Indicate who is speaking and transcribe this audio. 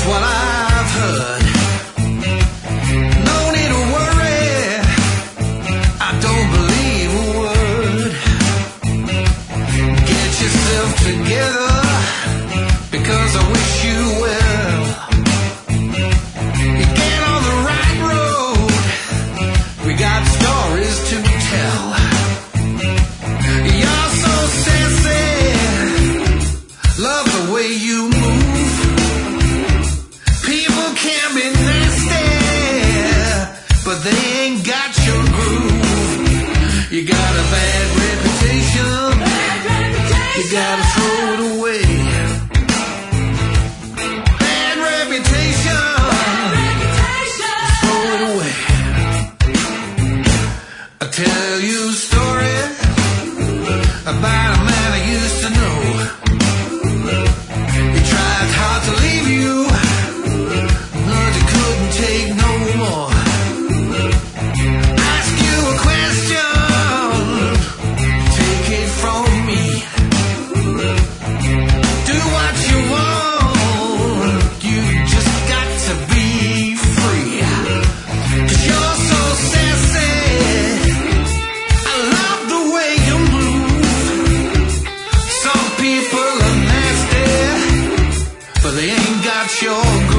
Speaker 1: what I've heard. No need to worry, I don't believe a word. Get yourself together, because I wish you well. You get on the right road, we got stories to tell. You're so sassy, love the way you move. People can be nasty, but they ain't got your groove. You got a bad reputation, you gotta throw it away. Bad reputation, throw it away. I'll tell you a story about a man I used to know. He tried hard to leave you, but he couldn't take no more. Ask you a question, take it from me. Do what you want, you just got to be free. 'Cause you're so sassy, I love the way you move. Some people are nasty, but they ain't got your